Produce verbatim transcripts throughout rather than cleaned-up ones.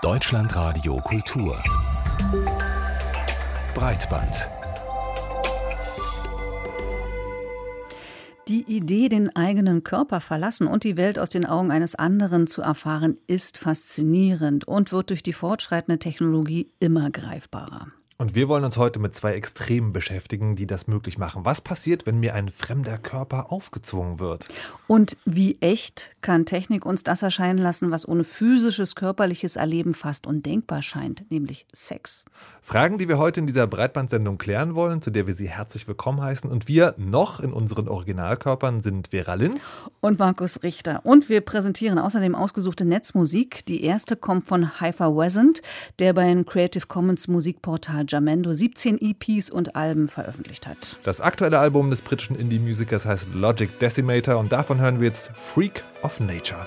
Deutschlandradio Kultur Breitband. Die Idee, den eigenen Körper verlassen und die Welt aus den Augen eines anderen zu erfahren, ist faszinierend und wird durch die fortschreitende Technologie immer greifbarer. Und wir wollen uns heute mit zwei Extremen beschäftigen, die das möglich machen. Was passiert, wenn mir ein fremder Körper aufgezwungen wird? Und wie echt kann Technik uns das erscheinen lassen, was ohne physisches, körperliches Erleben fast undenkbar scheint, nämlich Sex? Fragen, die wir heute in dieser Breitbandsendung klären wollen, zu der wir Sie herzlich willkommen heißen. Und wir noch in unseren Originalkörpern sind Vera Linz und Markus Richter. Und wir präsentieren außerdem ausgesuchte Netzmusik. Die erste kommt von Hyper Wesent, der beim Creative Commons Musikportal Jamendo siebzehn E Ps und Alben veröffentlicht hat. Das aktuelle Album des britischen Indie-Musikers heißt Logic Decimator und davon hören wir jetzt Freak of Nature.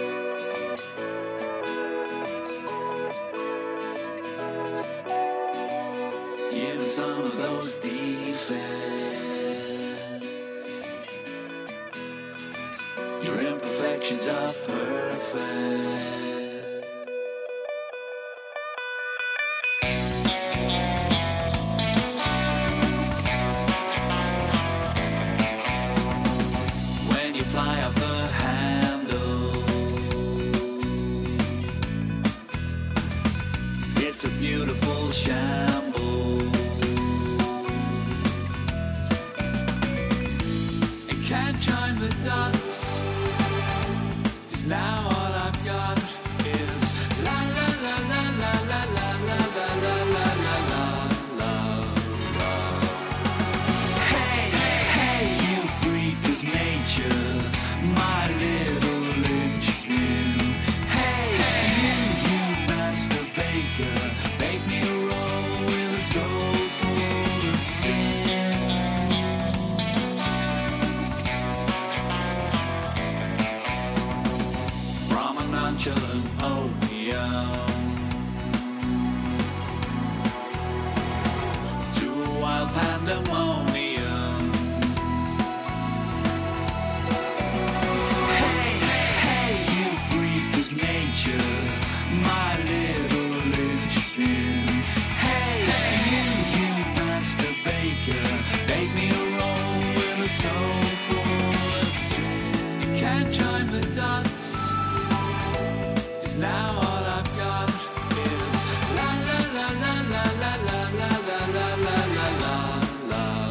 Give some of those defects. Your imperfections are perfect. It's a beautiful shambles. I can't join the dots, 'cause now all I've got is la la la la la la la la la la la la la la. Hey, hey, you freak of nature, my little linchpin. Hey, you, you master baker. Make me roll with a soul full of sin. From a nonchalant opium to a wild pandemonium. Hey, hey, you freak of nature, my little linchpin. Hey, you, you master baker, bake me a roll with a soul full of sin. You can't join the dots, 'cause now all I've got is la la la la la la la la la la la la la la.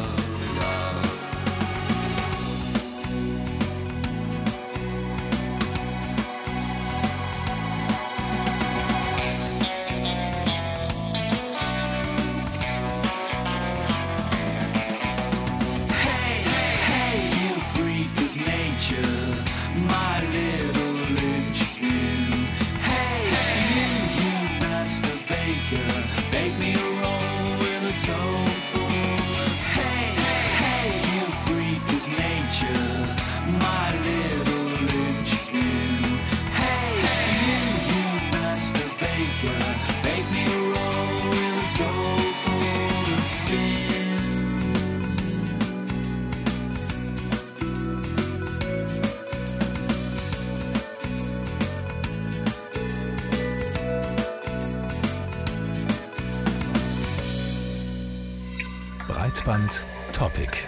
My little linchpin. Hey, you, you master baker, bake me a roll with a soul full of sin. Hey, hey, you freak of nature, my little linchpin. Hey, you, you master baker, bake me a roll with a soul full of sin. Breitband Topic.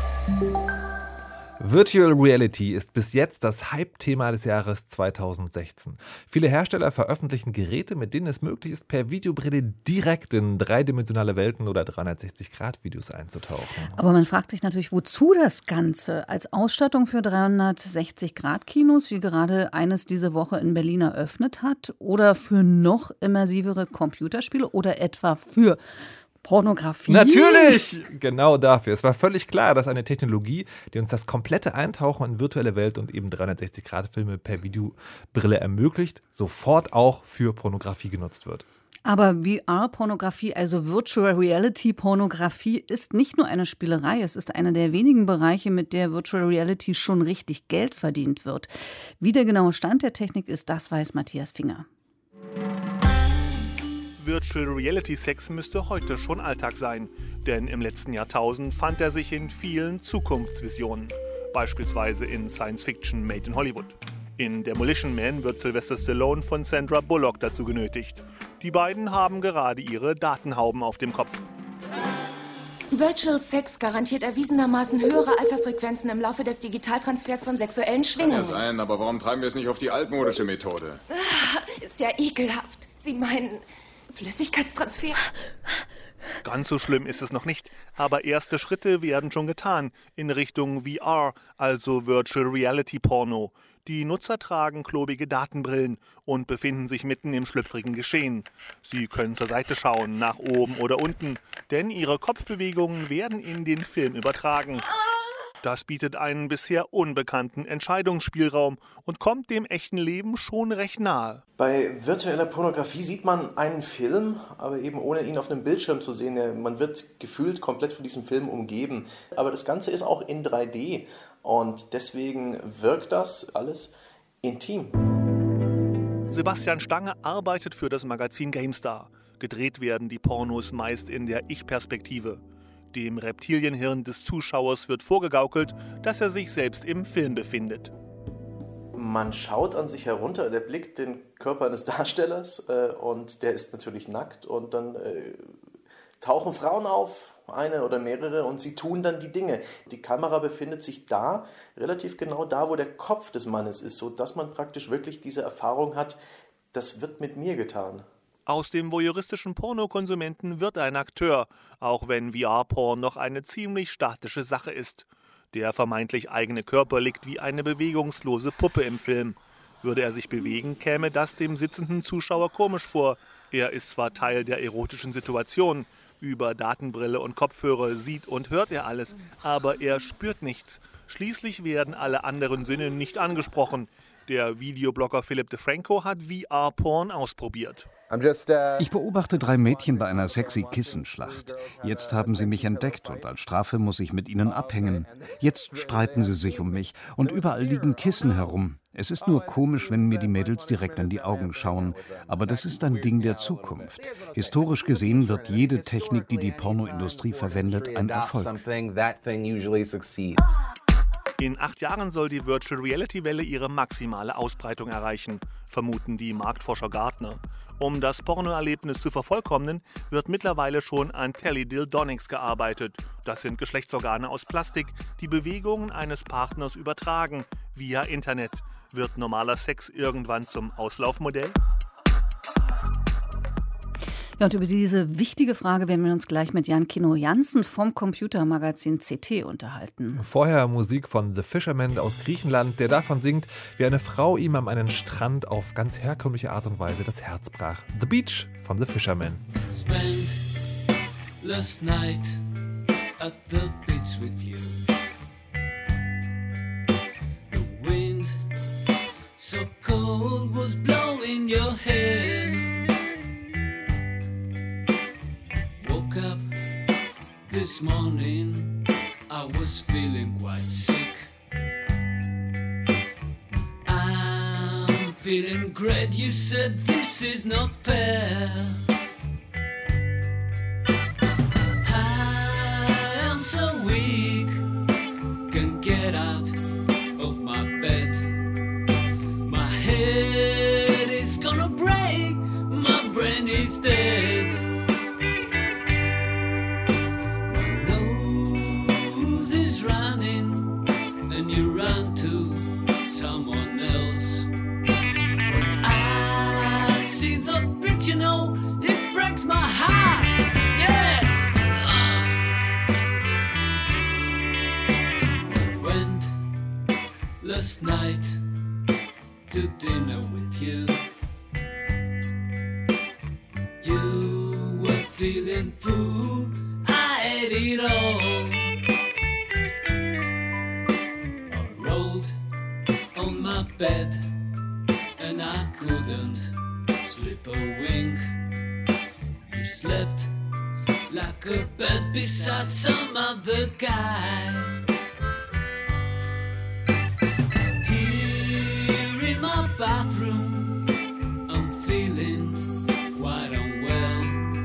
Virtual Reality ist bis jetzt das Hype-Thema des Jahres zweitausendsechzehn. Viele Hersteller veröffentlichen Geräte, mit denen es möglich ist, per Videobrille direkt in dreidimensionale Welten oder dreihundertsechzig Grad Videos einzutauchen. Aber man fragt sich natürlich, wozu das Ganze? Als Ausstattung für dreihundertsechzig Grad Kinos, wie gerade eines diese Woche in Berlin eröffnet hat, oder für noch immersivere Computerspiele oder etwa für Pornografie? Natürlich! Genau dafür. Es war völlig klar, dass eine Technologie, die uns das komplette Eintauchen in virtuelle Welt und eben dreihundertsechzig Grad Filme per Videobrille ermöglicht, sofort auch für Pornografie genutzt wird. Aber V R-Pornografie, also Virtual Reality-Pornografie, ist nicht nur eine Spielerei. Es ist einer der wenigen Bereiche, mit der Virtual Reality schon richtig Geld verdient wird. Wie der genaue Stand der Technik ist, das weiß Matthias Finger. Virtual Reality Sex müsste heute schon Alltag sein, denn im letzten Jahrtausend fand er sich in vielen Zukunftsvisionen, beispielsweise in Science Fiction Made in Hollywood. In Demolition Man wird Sylvester Stallone von Sandra Bullock dazu genötigt. Die beiden haben gerade ihre Datenhauben auf dem Kopf. Virtual Sex garantiert erwiesenermaßen höhere Alpha-Frequenzen im Laufe des Digitaltransfers von sexuellen Schwingungen. Kann ja sein, aber warum treiben wir es nicht auf die altmodische Methode? Ah, ist ja ekelhaft. Sie meinen Flüssigkeitstransfer? Ganz so schlimm ist es noch nicht, aber erste Schritte werden schon getan in Richtung V R, also Virtual Reality Porno. Die Nutzer tragen klobige Datenbrillen und befinden sich mitten im schlüpfrigen Geschehen. Sie können zur Seite schauen, nach oben oder unten, denn ihre Kopfbewegungen werden in den Film übertragen. Das bietet einen bisher unbekannten Entscheidungsspielraum und kommt dem echten Leben schon recht nahe. Bei virtueller Pornografie sieht man einen Film, aber eben ohne ihn auf einem Bildschirm zu sehen. Man wird gefühlt komplett von diesem Film umgeben. Aber das Ganze ist auch in drei D und deswegen wirkt das alles intim. Sebastian Stange arbeitet für das Magazin GameStar. Gedreht werden die Pornos meist in der Ich-Perspektive. Dem Reptilienhirn des Zuschauers wird vorgegaukelt, dass er sich selbst im Film befindet. Man schaut an sich herunter, der blickt den Körper eines Darstellers äh, und der ist natürlich nackt und dann äh, tauchen Frauen auf, eine oder mehrere, und sie tun dann die Dinge. Die Kamera befindet sich da, relativ genau da, wo der Kopf des Mannes ist, sodass man praktisch wirklich diese Erfahrung hat, das wird mit mir getan. Aus dem voyeuristischen Pornokonsumenten wird ein Akteur, auch wenn V R-Porn noch eine ziemlich statische Sache ist. Der vermeintlich eigene Körper liegt wie eine bewegungslose Puppe im Film. Würde er sich bewegen, käme das dem sitzenden Zuschauer komisch vor. Er ist zwar Teil der erotischen Situation, über Datenbrille und Kopfhörer sieht und hört er alles, aber er spürt nichts. Schließlich werden alle anderen Sinne nicht angesprochen. Der Videoblogger Philip DeFranco hat V R-Porn ausprobiert. Ich beobachte drei Mädchen bei einer sexy Kissenschlacht. Jetzt haben sie mich entdeckt und als Strafe muss ich mit ihnen abhängen. Jetzt streiten sie sich um mich und überall liegen Kissen herum. Es ist nur komisch, wenn mir die Mädels direkt in die Augen schauen. Aber das ist ein Ding der Zukunft. Historisch gesehen wird jede Technik, die die Pornoindustrie verwendet, ein Erfolg. In acht Jahren soll die Virtual Reality Welle ihre maximale Ausbreitung erreichen, vermuten die Marktforscher Gartner. Um das Pornoerlebnis zu vervollkommnen, wird mittlerweile schon an Teledildonics gearbeitet. Das sind Geschlechtsorgane aus Plastik, die Bewegungen eines Partners übertragen, via Internet. Wird normaler Sex irgendwann zum Auslaufmodell? Ja, und über diese wichtige Frage werden wir uns gleich mit Jan Kino Jansen vom Computermagazin C T unterhalten. Vorher Musik von The Fisherman aus Griechenland, der davon singt, wie eine Frau ihm an einen Strand auf ganz herkömmliche Art und Weise das Herz brach. The Beach von The Fisherman. Spent last night at the beach with you. The wind so cold was blowing your hair. Up this morning, I was feeling quite sick. I'm feeling great, you said this is not fair. I am so weak, can't get out of my bed. My head is gonna break, my brain is dead. Last night to dinner with you. You were feeling full, I ate it all. I rolled on my bed and I couldn't sleep a wink. You slept like a bed beside some other guy. Bathroom, I'm feeling quite unwell.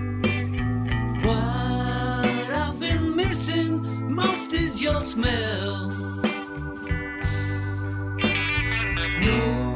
What I've been missing most is your smell. No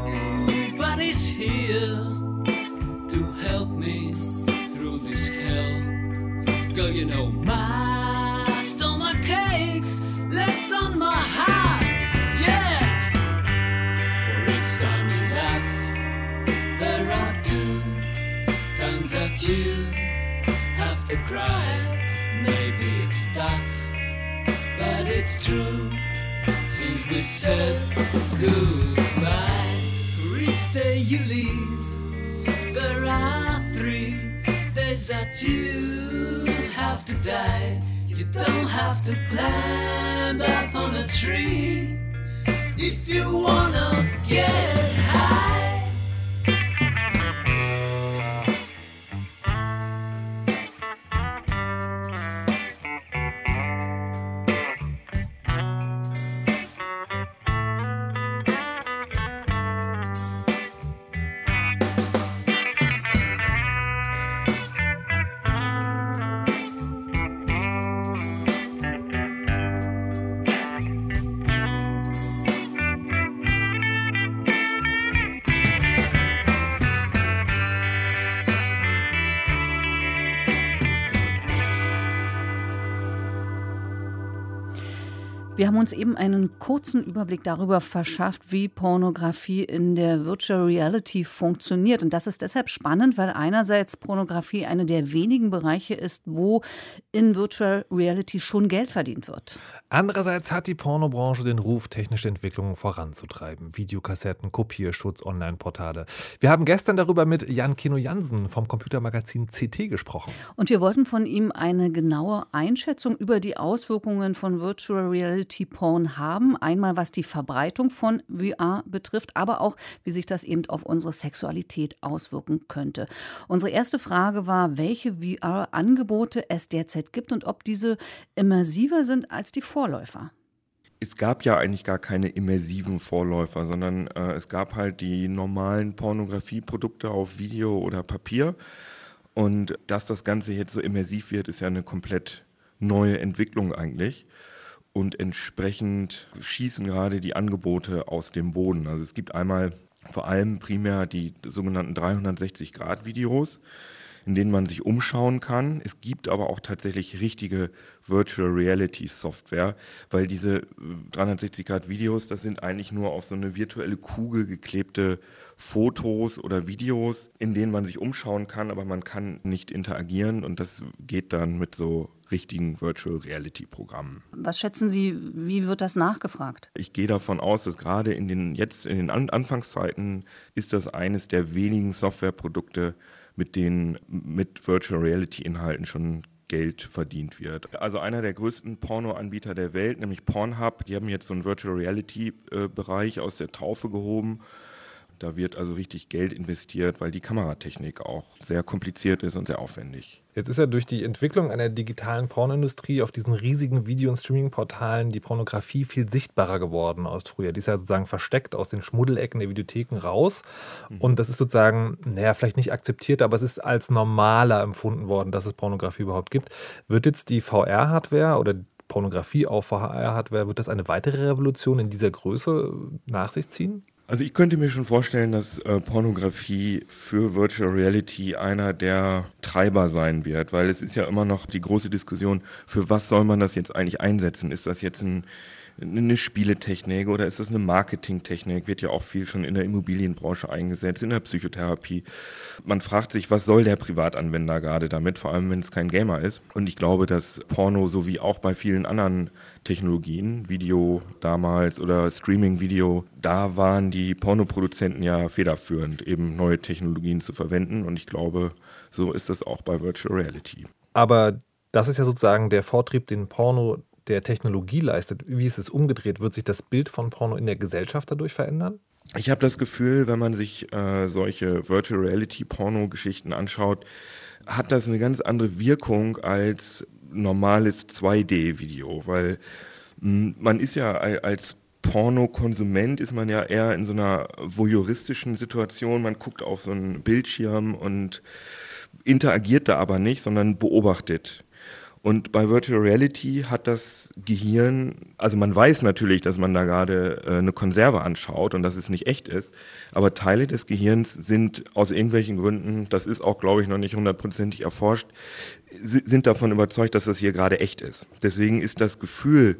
you know, my stomach aches less on my heart. Yeah, for each time you laugh, there are two times that you have to cry. Maybe it's tough, but it's true. Since we said goodbye, for each day you leave, there are three days that you have to die. You don't have to climb up on a tree if you wanna get high. Wir haben uns eben einen kurzen Überblick darüber verschafft, wie Pornografie in der Virtual Reality funktioniert. Und das ist deshalb spannend, weil einerseits Pornografie eine der wenigen Bereiche ist, wo in Virtual Reality schon Geld verdient wird. Andererseits hat die Pornobranche den Ruf, technische Entwicklungen voranzutreiben. Videokassetten, Kopierschutz, Online-Portale. Wir haben gestern darüber mit Jan Keno Jansen vom Computermagazin C T gesprochen. Und wir wollten von ihm eine genaue Einschätzung über die Auswirkungen von Virtual Reality Porn haben. Einmal was die Verbreitung von V R betrifft, aber auch, wie sich das eben auf unsere Sexualität auswirken könnte. Unsere erste Frage war, welche V R-Angebote es derzeit gibt und ob diese immersiver sind als die Vorläufer. Es gab ja eigentlich gar keine immersiven Vorläufer, sondern äh, es gab halt die normalen Pornografieprodukte auf Video oder Papier. Und dass das Ganze jetzt so immersiv wird, ist ja eine komplett neue Entwicklung eigentlich. Und entsprechend schießen gerade die Angebote aus dem Boden. Also es gibt einmal vor allem primär die sogenannten dreihundertsechzig Grad Videos, in denen man sich umschauen kann. Es gibt aber auch tatsächlich richtige Virtual Reality Software, weil diese dreihundertsechzig Grad Videos, das sind eigentlich nur auf so eine virtuelle Kugel geklebte Fotos oder Videos, in denen man sich umschauen kann, aber man kann nicht interagieren und das geht dann mit so richtigen Virtual Reality Programmen. Was schätzen Sie, wie wird das nachgefragt? Ich gehe davon aus, dass gerade in den jetzt in den An- Anfangszeiten ist das eines der wenigen Softwareprodukte, mit denen mit Virtual Reality Inhalten schon Geld verdient wird. Also einer der größten Pornoanbieter der Welt, nämlich Pornhub, die haben jetzt so einen Virtual Reality äh, Bereich aus der Taufe gehoben. Da wird also richtig Geld investiert, weil die Kameratechnik auch sehr kompliziert ist und sehr aufwendig. Jetzt ist ja durch die Entwicklung einer digitalen Pornoindustrie auf diesen riesigen Video- und Streaming-Portalen die Pornografie viel sichtbarer geworden als früher. Die ist ja sozusagen versteckt aus den Schmuddelecken der Videotheken raus. Mhm. Und das ist sozusagen, naja, vielleicht nicht akzeptiert, aber es ist als normaler empfunden worden, dass es Pornografie überhaupt gibt. Wird jetzt die V R-Hardware oder Pornografie auf V R-Hardware, wird das eine weitere Revolution in dieser Größe nach sich ziehen? Also ich könnte mir schon vorstellen, dass äh, Pornografie für Virtual Reality einer der Treiber sein wird, weil es ist ja immer noch die große Diskussion, für was soll man das jetzt eigentlich einsetzen? Ist das jetzt ein, eine Spieletechnik oder ist das eine Marketingtechnik? Wird ja auch viel schon in der Immobilienbranche eingesetzt, in der Psychotherapie. Man fragt sich, was soll der Privatanwender gerade damit, vor allem wenn es kein Gamer ist. Und ich glaube, dass Porno, so wie auch bei vielen anderen Technologien, Video damals oder Streaming-Video, da waren die Pornoproduzenten ja federführend, eben neue Technologien zu verwenden. Und ich glaube, so ist das auch bei Virtual Reality. Aber das ist ja sozusagen der Vortrieb, den Porno der Technologie leistet. Wie ist es umgedreht? Wird sich das Bild von Porno in der Gesellschaft dadurch verändern? Ich habe das Gefühl, wenn man sich äh, solche Virtual Reality Porno-Geschichten anschaut, hat das eine ganz andere Wirkung als normales zwei D Video, weil mh, man ist ja als Pornokonsument ist man ja eher in so einer voyeuristischen Situation, man guckt auf so einen Bildschirm und interagiert da aber nicht, sondern beobachtet. Und bei Virtual Reality hat das Gehirn, also man weiß natürlich, dass man da gerade äh, eine Konserve anschaut und dass es nicht echt ist, aber Teile des Gehirns sind aus irgendwelchen Gründen, das ist auch, glaube ich, noch nicht hundertprozentig erforscht, sind davon überzeugt, dass das hier gerade echt ist. Deswegen ist das Gefühl,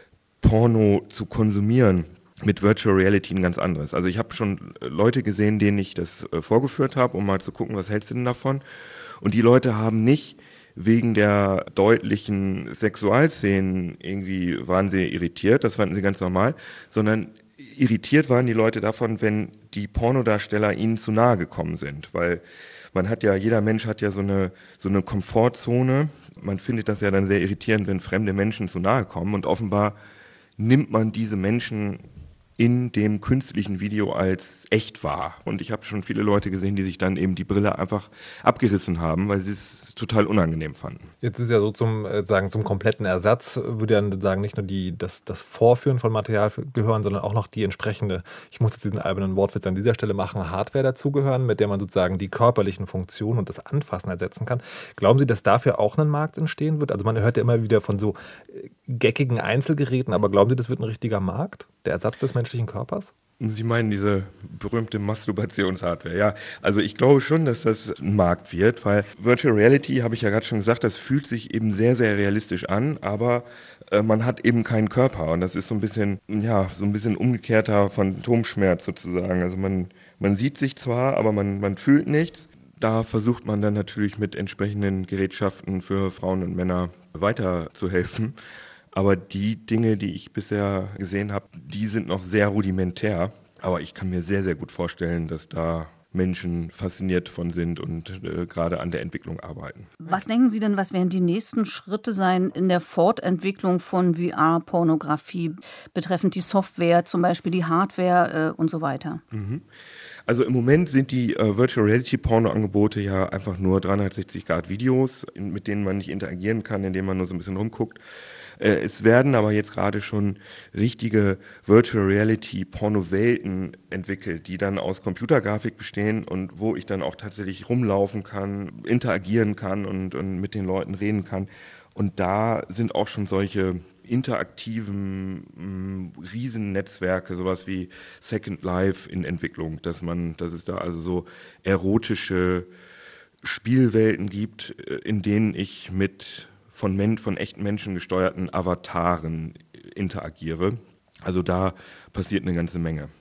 Porno zu konsumieren, mit Virtual Reality ein ganz anderes. Also ich habe schon Leute gesehen, denen ich das äh, vorgeführt habe, um mal zu gucken, was hältst du denn davon? Und die Leute haben nicht wegen der deutlichen Sexualszenen irgendwie waren sie irritiert, das fanden sie ganz normal, sondern irritiert waren die Leute davon, wenn die Pornodarsteller ihnen zu nahe gekommen sind, weil man hat ja, jeder Mensch hat ja so eine, so eine Komfortzone, man findet das ja dann sehr irritierend, wenn fremde Menschen zu nahe kommen und offenbar nimmt man diese Menschen in dem künstlichen Video als echt wahr. Und ich habe schon viele Leute gesehen, die sich dann eben die Brille einfach abgerissen haben, weil sie es total unangenehm fanden. Jetzt ist ja so zum, äh, sagen, zum kompletten Ersatz, würde ja sagen, nicht nur die, das, das Vorführen von Material gehören, sondern auch noch die entsprechende, ich muss jetzt diesen albernen Wortwitz an dieser Stelle machen, Hardware dazugehören, mit der man sozusagen die körperlichen Funktionen und das Anfassen ersetzen kann. Glauben Sie, dass dafür auch ein Markt entstehen wird? Also man hört ja immer wieder von so geckigen Einzelgeräten, aber glauben Sie, das wird ein richtiger Markt? Der Ersatz des menschlichen Körpers? Sie meinen diese berühmte Masturbationshardware. Ja, also ich glaube schon, dass das ein Markt wird, weil Virtual Reality, habe ich ja gerade schon gesagt, das fühlt sich eben sehr, sehr realistisch an, aber äh, man hat eben keinen Körper und das ist so ein bisschen, ja, so ein bisschen umgekehrter Phantomschmerz sozusagen. Also man, man sieht sich zwar, aber man, man fühlt nichts. Da versucht man dann natürlich mit entsprechenden Gerätschaften für Frauen und Männer weiterzuhelfen. Aber die Dinge, die ich bisher gesehen habe, die sind noch sehr rudimentär. Aber ich kann mir sehr, sehr gut vorstellen, dass da Menschen fasziniert von sind und äh, gerade an der Entwicklung arbeiten. Was denken Sie denn, was werden die nächsten Schritte sein in der Fortentwicklung von V R-Pornografie, betreffend die Software, zum Beispiel die Hardware äh, und so weiter? Mhm. Also im Moment sind die äh, Virtual Reality Porno-Angebote ja einfach nur dreihundertsechzig Grad Videos, in, mit denen man nicht interagieren kann, indem man nur so ein bisschen rumguckt. Äh, es werden aber jetzt gerade schon richtige Virtual Reality Porno-Welten entwickelt, die dann aus Computergrafik bestehen und wo ich dann auch tatsächlich rumlaufen kann, interagieren kann und, und mit den Leuten reden kann. Und da sind auch schon solche interaktiven mh, Riesennetzwerke, sowas wie Second Life in Entwicklung, dass man, dass es da also so erotische Spielwelten gibt, in denen ich mit von, Men- von echten Menschen gesteuerten Avataren interagiere. Also da passiert eine ganze Menge.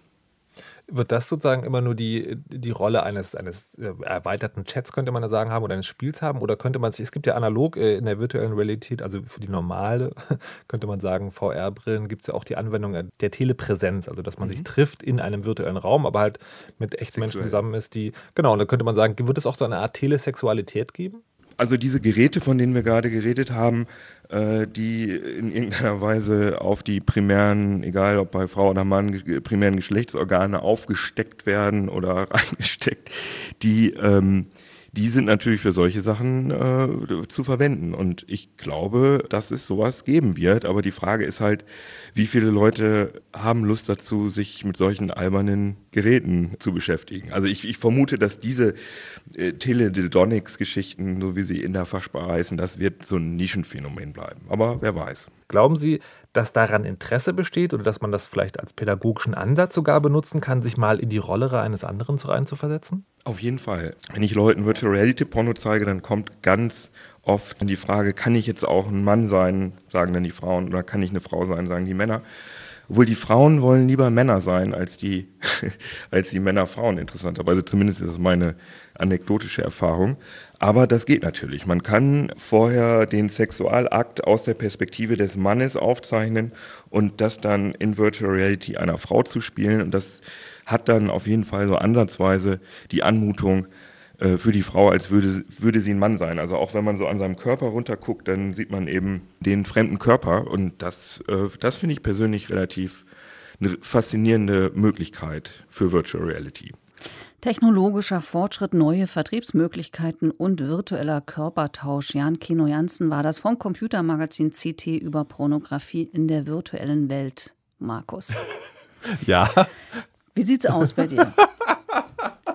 Wird das sozusagen immer nur die, die Rolle eines, eines erweiterten Chats, könnte man da sagen, haben oder eines Spiels haben? Oder könnte man sich, es gibt ja analog in der virtuellen Realität, also für die normale, könnte man sagen, V R-Brillen, gibt es ja auch die Anwendung der Telepräsenz, also dass man mhm. sich trifft in einem virtuellen Raum, aber halt mit echten Sexuell. Menschen zusammen ist, die, genau, und da könnte man sagen, wird es auch so eine Art Telesexualität geben? Also diese Geräte, von denen wir gerade geredet haben, äh, die in irgendeiner Weise auf die primären, egal ob bei Frau oder Mann, primären Geschlechtsorgane aufgesteckt werden oder reingesteckt, die, ähm, die sind natürlich für solche Sachen äh, zu verwenden. Und ich glaube, dass es sowas geben wird. Aber die Frage ist halt, wie viele Leute haben Lust dazu, sich mit solchen albernen Geräten zu beschäftigen. Also ich, ich vermute, dass diese äh, Teledildonics-Geschichten, so wie sie in der Fachsprache heißen, das wird so ein Nischenphänomen bleiben. Aber wer weiß. Glauben Sie, dass daran Interesse besteht oder dass man das vielleicht als pädagogischen Ansatz sogar benutzen kann, sich mal in die Rolle eines anderen reinzuversetzen? Auf jeden Fall. Wenn ich Leuten Virtual Reality Porno zeige, dann kommt ganz oft die Frage, kann ich jetzt auch ein Mann sein, sagen dann die Frauen, oder kann ich eine Frau sein, sagen die Männer. Obwohl die Frauen wollen lieber Männer sein, als die, als die Männer Frauen, interessanterweise. Zumindest ist das meine anekdotische Erfahrung. Aber das geht natürlich. Man kann vorher den Sexualakt aus der Perspektive des Mannes aufzeichnen und das dann in Virtual Reality einer Frau zu spielen. Und das hat dann auf jeden Fall so ansatzweise die Anmutung äh, für die Frau, als würde, würde sie ein Mann sein. Also auch wenn man so an seinem Körper runterguckt, dann sieht man eben den fremden Körper. Und das, äh, das finde ich persönlich relativ eine faszinierende Möglichkeit für Virtual Reality. Technologischer Fortschritt, neue Vertriebsmöglichkeiten und virtueller Körpertausch. Jan Keno Jansen war das vom Computermagazin C T über Pornografie in der virtuellen Welt. Markus. Ja. Wie sieht's aus bei dir?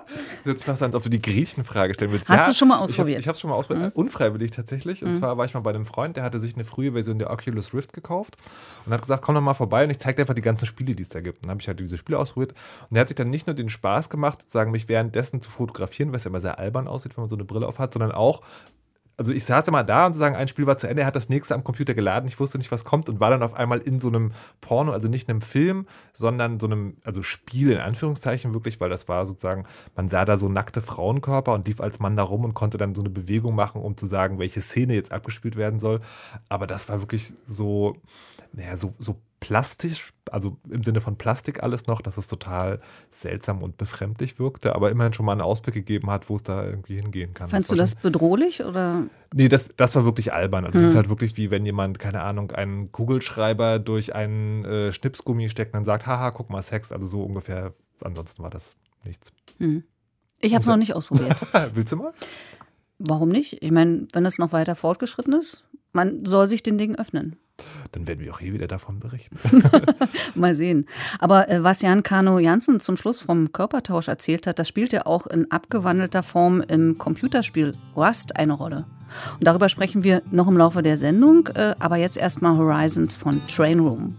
Jetzt fast, als ob du die Griechenfrage stellen willst. Hast ja, du schon mal ausprobiert? Ich habe es schon mal ausprobiert, Mhm. unfreiwillig tatsächlich. Und Mhm. zwar war ich mal bei einem Freund, der hatte sich eine frühe Version der Oculus Rift gekauft und hat gesagt, komm doch mal vorbei und ich zeige dir einfach die ganzen Spiele, die es da gibt. Und dann habe ich halt diese Spiele ausprobiert. Und er hat sich dann nicht nur den Spaß gemacht, sozusagen mich währenddessen zu fotografieren, was ja immer sehr albern aussieht, wenn man so eine Brille auf hat, sondern auch, also ich saß immer da und sozusagen ein Spiel war zu Ende, er hat das nächste am Computer geladen, ich wusste nicht, was kommt und war dann auf einmal in so einem Porno, also nicht einem Film, sondern so einem, also Spiel in Anführungszeichen wirklich, weil das war sozusagen, man sah da so nackte Frauenkörper und lief als Mann da rum und konnte dann so eine Bewegung machen, um zu sagen, welche Szene jetzt abgespielt werden soll. Aber das war wirklich so, naja, so, so plastisch, also im Sinne von Plastik alles noch, dass es total seltsam und befremdlich wirkte, aber immerhin schon mal einen Ausblick gegeben hat, wo es da irgendwie hingehen kann. Fandst das du das bedrohlich oder? Nee, das, das war wirklich albern. Also Hm. es ist halt wirklich wie wenn jemand, keine Ahnung, einen Kugelschreiber durch einen äh, Schnipsgummi steckt und dann sagt, haha, guck mal, Sex. Also so ungefähr. Ansonsten war das nichts. Hm. Ich habe es Also- noch nicht ausprobiert. Willst du mal? Warum nicht? Ich meine, wenn es noch weiter fortgeschritten ist, man soll sich den Dingen öffnen. Dann werden wir auch hier wieder davon berichten. Mal sehen. Aber äh, was Jan Kano Jansen zum Schluss vom Körpertausch erzählt hat, das spielt ja auch in abgewandelter Form im Computerspiel Rust eine Rolle. Und darüber sprechen wir noch im Laufe der Sendung, äh, aber jetzt erstmal Horizons von Train Room.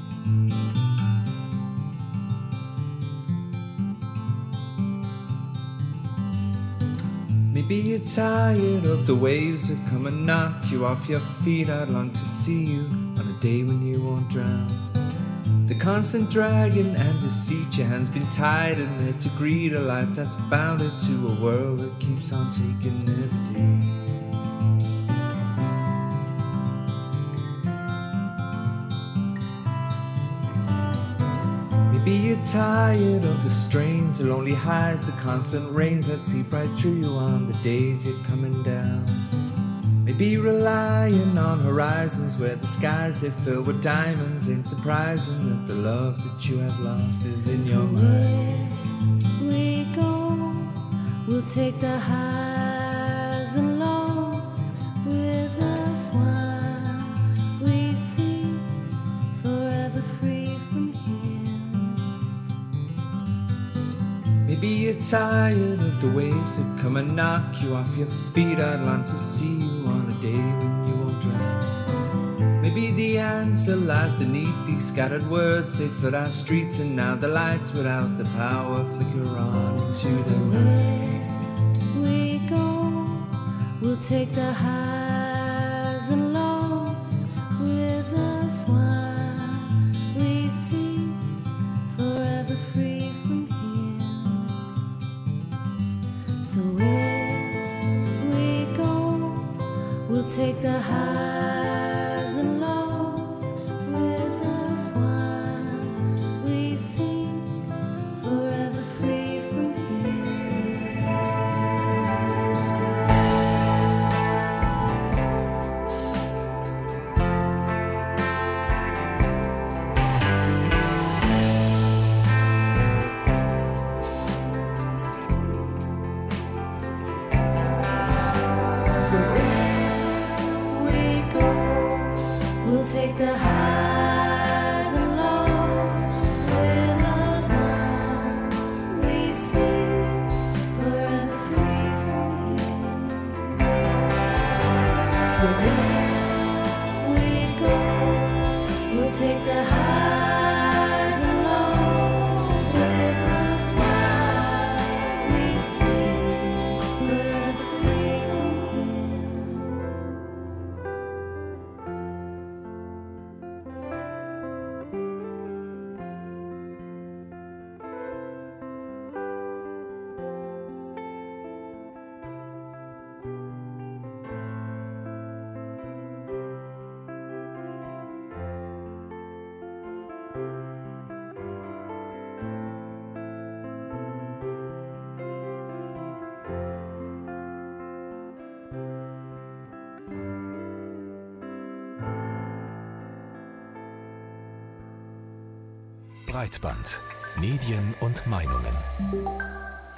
Maybe you're tired of the waves that come and knock you off your feet. I'd long to see you on a day when you won't drown. The constant dragging and deceit, your hands been tied in there to greet a life that's bounded to a world that keeps on taking every day. Maybe you're tired of the strains, the lonely highs, the constant rains that seep right through you on the days you're coming down. Maybe relying on horizons where the skies they fill with diamonds. Ain't surprising that the love that you have lost is in your mind. We go, we'll take the highs and lows with us while we see, forever free from here. Maybe you're tired of the waves that come and knock you off your feet. I'd long to see you on a day when you won't drown. Maybe the answer lies beneath these scattered words. They flood our streets and now the lights without the power flicker on into the night. We go, we'll take the highs and lows with us while we see, forever free from here. So if we go, we'll take the highs and lows with us while we see, forever free from So if we go, we'll take the highs and lows with us while we see, forever free from here. So if we go, we'll take the highs and lows with us while we see, forever free from here. Breitband. Medien und Meinungen.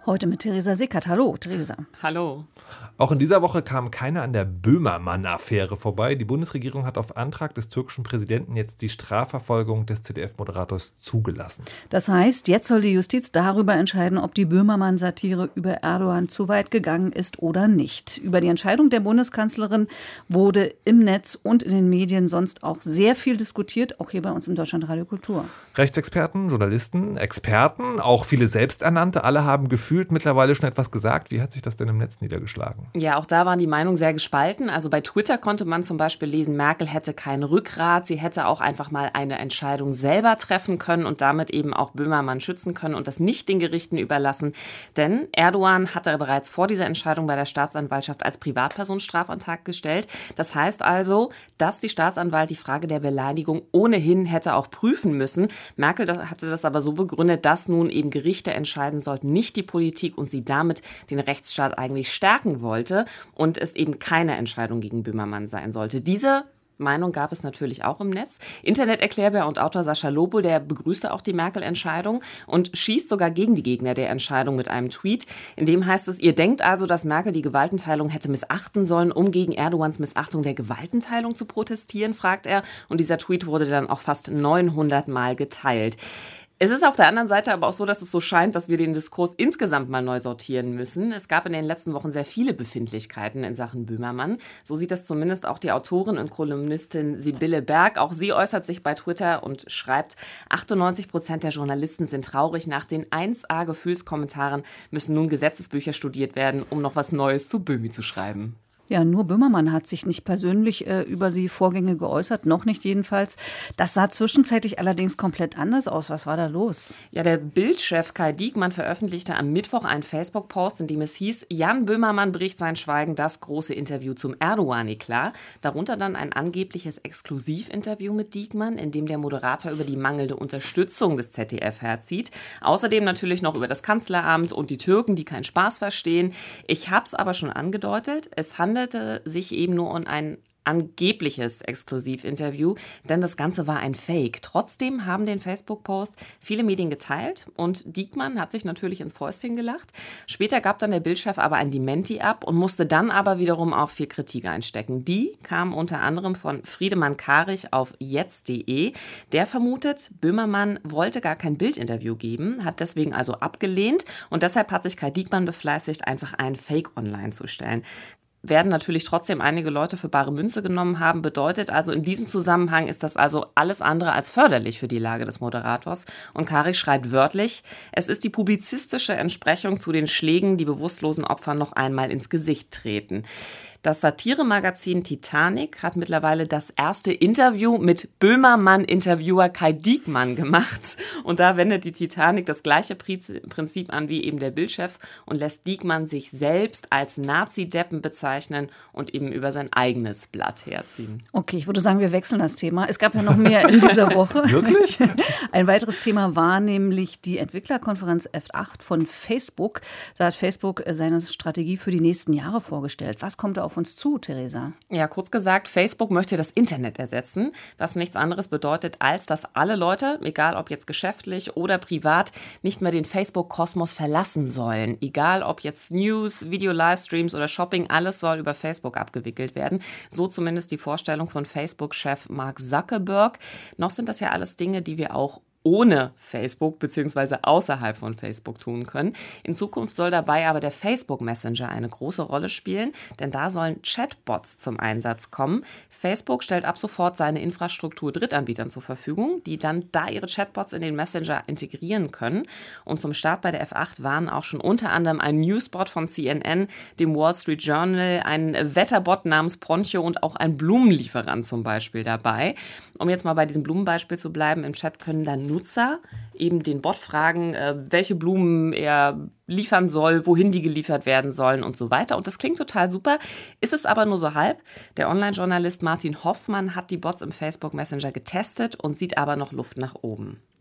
Heute mit Theresa Sickert. Hallo, Theresa. Hallo. Auch in dieser Woche kam keiner an der Böhmermann-Affäre vorbei. Die Bundesregierung hat auf Antrag des türkischen Präsidenten jetzt die Strafverfolgung des Z D F-Moderators zugelassen. Das heißt, jetzt soll die Justiz darüber entscheiden, ob die Böhmermann-Satire über Erdogan zu weit gegangen ist oder nicht. Über die Entscheidung der Bundeskanzlerin wurde im Netz und in den Medien sonst auch sehr viel diskutiert, auch hier bei uns im Deutschlandradio Kultur. Rechtsexperten, Journalisten, Experten, auch viele Selbsternannte, alle haben gefühlt mittlerweile schon etwas gesagt. Wie hat sich das denn im Netz niedergeschlagen? Ja, auch da waren die Meinungen sehr gespalten. Also bei Twitter konnte man zum Beispiel lesen, Merkel hätte kein Rückgrat. Sie hätte auch einfach mal eine Entscheidung selber treffen können und damit eben auch Böhmermann schützen können und das nicht den Gerichten überlassen. Denn Erdogan hatte bereits vor dieser Entscheidung bei der Staatsanwaltschaft als Privatperson Strafantrag gestellt. Das heißt also, dass die Staatsanwalt die Frage der Beleidigung ohnehin hätte auch prüfen müssen. Merkel hatte das aber so begründet, dass nun eben Gerichte entscheiden sollten, nicht die Politik, und sie damit den Rechtsstaat eigentlich stärken wollte und es eben keine Entscheidung gegen Böhmermann sein sollte. Diese Meinung gab es natürlich auch im Netz. Interneterklärbär und Autor Sascha Lobo, der begrüßte auch die Merkel-Entscheidung und schießt sogar gegen die Gegner der Entscheidung mit einem Tweet. In dem heißt es, ihr denkt also, dass Merkel die Gewaltenteilung hätte missachten sollen, um gegen Erdogans Missachtung der Gewaltenteilung zu protestieren, fragt er. Und dieser Tweet wurde dann auch fast neunhundert Mal geteilt. Es ist auf der anderen Seite aber auch so, dass es so scheint, dass wir den Diskurs insgesamt mal neu sortieren müssen. Es gab in den letzten Wochen sehr viele Befindlichkeiten in Sachen Böhmermann. So sieht das zumindest auch die Autorin und Kolumnistin Sibylle Berg. Auch sie äußert sich bei Twitter und schreibt, achtundneunzig Prozent der Journalisten sind traurig. Nach den eins A Gefühlskommentaren müssen nun Gesetzesbücher studiert werden, um noch was Neues zu Böhmi zu schreiben. Ja, nur Böhmermann hat sich nicht persönlich äh, über die Vorgänge geäußert, noch nicht jedenfalls. Das sah zwischenzeitlich allerdings komplett anders aus. Was war da los? Ja, der Bild-Chef Kai Diekmann veröffentlichte am Mittwoch einen Facebook-Post, in dem es hieß, Jan Böhmermann bricht sein Schweigen, das große Interview zum Erdogan-Eklat. Darunter dann ein angebliches Exklusivinterview mit Diekmann, in dem der Moderator über die mangelnde Unterstützung des Z D F herzieht. Außerdem natürlich noch über das Kanzleramt und die Türken, die keinen Spaß verstehen. Ich hab's aber schon angedeutet, es handelt sich eben nur um ein angebliches Exklusivinterview, denn das Ganze war ein Fake. Trotzdem haben den Facebook-Post viele Medien geteilt und Diekmann hat sich natürlich ins Fäustchen gelacht. Später gab dann der Bildchef aber ein Dementi ab und musste dann aber wiederum auch viel Kritik einstecken. Die kam unter anderem von Friedemann Karich auf jetzt punkt de. Der vermutet, Böhmermann wollte gar kein Bildinterview geben, hat deswegen also abgelehnt und deshalb hat sich Kai Diekmann befleißigt, einfach ein Fake online zu stellen. Werden natürlich trotzdem einige Leute für bare Münze genommen haben, bedeutet also in diesem Zusammenhang ist das also alles andere als förderlich für die Lage des Moderators. Und Karich schreibt wörtlich, es ist die publizistische Entsprechung zu den Schlägen, die bewusstlosen Opfern noch einmal ins Gesicht treten. Das Satiremagazin Titanic hat mittlerweile das erste Interview mit Böhmermann-Interviewer Kai Diekmann gemacht. Und da wendet die Titanic das gleiche Prinzip an wie eben der Bildchef und lässt Diekmann sich selbst als Nazi-Deppen bezeichnen und eben über sein eigenes Blatt herziehen. Okay, ich würde sagen, wir wechseln das Thema. Es gab ja noch mehr in dieser Woche. Wirklich? Ein weiteres Thema war nämlich die Entwicklerkonferenz F acht von Facebook. Da hat Facebook seine Strategie für die nächsten Jahre vorgestellt. Was kommt da auf uns zu, Theresa? Ja, kurz gesagt, Facebook möchte das Internet ersetzen, was nichts anderes bedeutet, als dass alle Leute, egal ob jetzt geschäftlich oder privat, nicht mehr den Facebook-Kosmos verlassen sollen. Egal ob jetzt News, Video-Livestreams oder Shopping, alles soll über Facebook abgewickelt werden. So zumindest die Vorstellung von Facebook-Chef Mark Zuckerberg. Noch sind das ja alles Dinge, die wir auch ohne Facebook bzw. außerhalb von Facebook tun können. In Zukunft soll dabei aber der Facebook Messenger eine große Rolle spielen, denn da sollen Chatbots zum Einsatz kommen. Facebook stellt ab sofort seine Infrastruktur Drittanbietern zur Verfügung, die dann da ihre Chatbots in den Messenger integrieren können. Und zum Start bei der F acht waren auch schon unter anderem ein Newsbot von C N N, dem Wall Street Journal, ein Wetterbot namens Proncho und auch ein Blumenlieferant zum Beispiel dabei. Um jetzt mal bei diesem Blumenbeispiel zu bleiben, im Chat können dann Nutzer eben den Bot fragen, äh, welche Blumen er liefern soll, wohin die geliefert werden sollen und so weiter. Und das klingt total super, ist es aber nur so halb. Der Online-Journalist Martin Hoffmann hat die Bots im Facebook Messenger getestet und sieht aber noch Luft nach oben.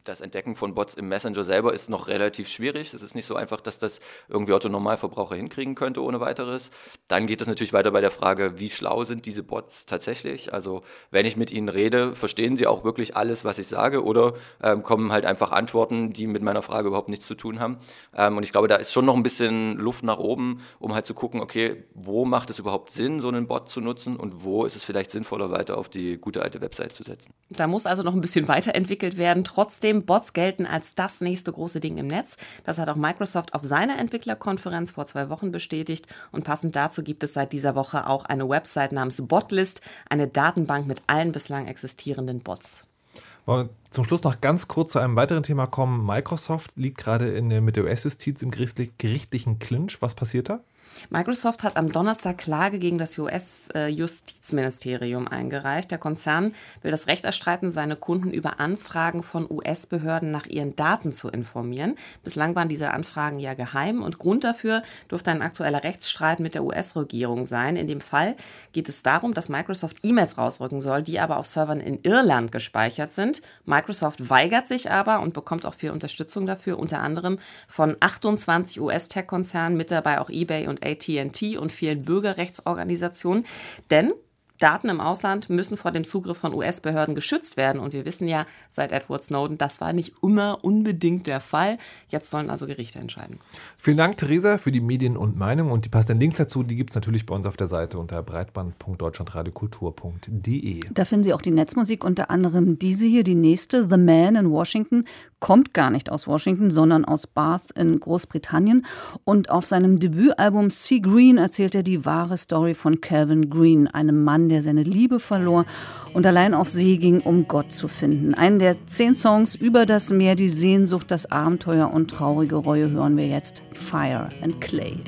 das Entdecken von Bots im Messenger selber ist noch relativ schwierig. Es ist nicht so einfach, dass das irgendwie Otto-Normalverbraucher hinkriegen könnte ohne weiteres. Dann geht es natürlich weiter bei der Frage, wie schlau sind diese Bots tatsächlich? Also wenn ich mit ihnen rede, verstehen sie auch wirklich alles, was ich sage, oder ähm, kommen halt einfach Antworten, die mit meiner Frage überhaupt nichts zu tun haben. Ähm, und ich glaube, da ist schon noch ein bisschen Luft nach oben, um halt zu gucken, okay, wo macht es überhaupt Sinn, so einen Bot zu nutzen und wo ist es vielleicht sinnvoller, weiter auf die gute alte Website zu setzen. Da muss also noch ein bisschen weiterentwickelt werden. Trotzdem, Bots gelten als das nächste große Ding im Netz. Das hat auch Microsoft auf seiner Entwicklerkonferenz vor zwei Wochen bestätigt. Und passend dazu gibt es seit dieser Woche auch eine Website namens Botlist, eine Datenbank mit allen bislang existierenden Bots. Wollen wir zum Schluss noch ganz kurz zu einem weiteren Thema kommen. Microsoft liegt gerade in, mit der U S-Justiz im gerichtlichen Clinch. Was passiert da? Microsoft hat am Donnerstag Klage gegen das U S-Justizministerium eingereicht. Der Konzern will das Recht erstreiten, seine Kunden über Anfragen von U S-Behörden nach ihren Daten zu informieren. Bislang waren diese Anfragen ja geheim und Grund dafür dürfte ein aktueller Rechtsstreit mit der U S-Regierung sein. In dem Fall geht es darum, dass Microsoft E-Mails rausrücken soll, die aber auf Servern in Irland gespeichert sind. Microsoft weigert sich aber und bekommt auch viel Unterstützung dafür, unter anderem von achtundzwanzig U S-Tech-Konzernen, mit dabei auch eBay und A T and T und vielen Bürgerrechtsorganisationen. Denn Daten im Ausland müssen vor dem Zugriff von U S-Behörden geschützt werden. Und wir wissen ja seit Edward Snowden, das war nicht immer unbedingt der Fall. Jetzt sollen also Gerichte entscheiden. Vielen Dank, Theresa, für die Medien und Meinung. Und die passenden Links dazu, die gibt es natürlich bei uns auf der Seite unter breitband punkt deutschlandradiokultur punkt de. Da finden Sie auch die Netzmusik, unter anderem diese hier, die nächste, The Man in Washington, kommt gar nicht aus Washington, sondern aus Bath in Großbritannien. Und auf seinem Debütalbum Sea Green erzählt er die wahre Story von Calvin Green, einem Mann, der seine Liebe verlor und allein auf See ging, um Gott zu finden. Einen der zehn Songs über das Meer, die Sehnsucht, das Abenteuer und traurige Reue hören wir jetzt. Fire and Clay.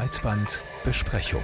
Breitbandbesprechung.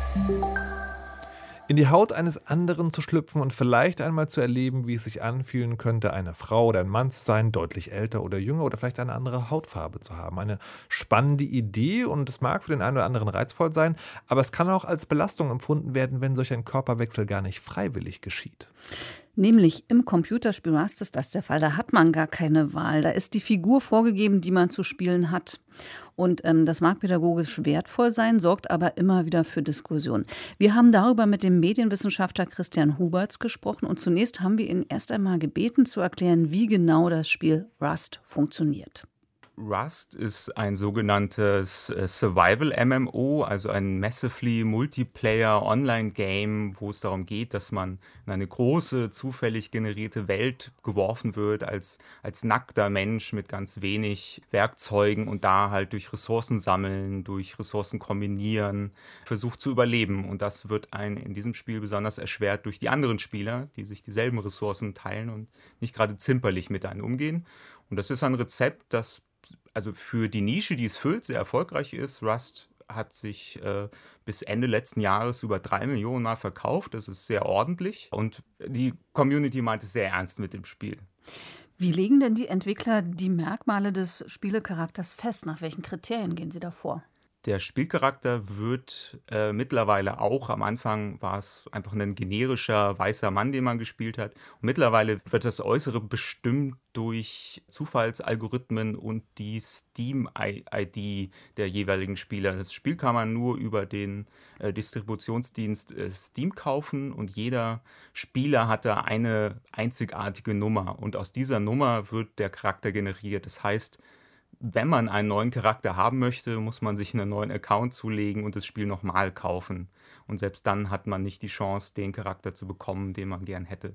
In die Haut eines anderen zu schlüpfen und vielleicht einmal zu erleben, wie es sich anfühlen könnte, eine Frau oder ein Mann zu sein, deutlich älter oder jünger oder vielleicht eine andere Hautfarbe zu haben. Eine spannende Idee und es mag für den einen oder anderen reizvoll sein, aber es kann auch als Belastung empfunden werden, wenn solch ein Körperwechsel gar nicht freiwillig geschieht. Nämlich im Computerspiel Rust ist das der Fall. Da hat man gar keine Wahl. Da ist die Figur vorgegeben, die man zu spielen hat. Und ähm, das mag pädagogisch wertvoll sein, sorgt aber immer wieder für Diskussionen. Wir haben darüber mit dem Medienwissenschaftler Christian Huberts gesprochen und zunächst haben wir ihn erst einmal gebeten zu erklären, wie genau das Spiel Rust funktioniert. Rust ist ein sogenanntes Survival-M M O, also ein Massively Multiplayer Online-Game, wo es darum geht, dass man in eine große, zufällig generierte Welt geworfen wird, als, als nackter Mensch mit ganz wenig Werkzeugen und da halt durch Ressourcen sammeln, durch Ressourcen kombinieren, versucht zu überleben. Und das wird ein in diesem Spiel besonders erschwert durch die anderen Spieler, die sich dieselben Ressourcen teilen und nicht gerade zimperlich mit einem umgehen. Und das ist ein Rezept, das also für die Nische, die es füllt, sehr erfolgreich ist. Rust hat sich äh, bis Ende letzten Jahres über drei Millionen Mal verkauft. Das ist sehr ordentlich. Und die Community meint es sehr ernst mit dem Spiel. Wie legen denn die Entwickler die Merkmale des Spielecharakters fest? Nach welchen Kriterien gehen sie da vor? Der Spielcharakter wird äh, mittlerweile auch, am Anfang war es einfach ein generischer weißer Mann, den man gespielt hat. Und mittlerweile wird das Äußere bestimmt durch Zufallsalgorithmen und die Steam-I D der jeweiligen Spieler. Das Spiel kann man nur über den äh, Distributionsdienst äh, Steam kaufen und jeder Spieler hat da eine einzigartige Nummer. Und aus dieser Nummer wird der Charakter generiert. Das heißt, wenn man einen neuen Charakter haben möchte, muss man sich einen neuen Account zulegen und das Spiel nochmal kaufen. Und selbst dann hat man nicht die Chance, den Charakter zu bekommen, den man gern hätte.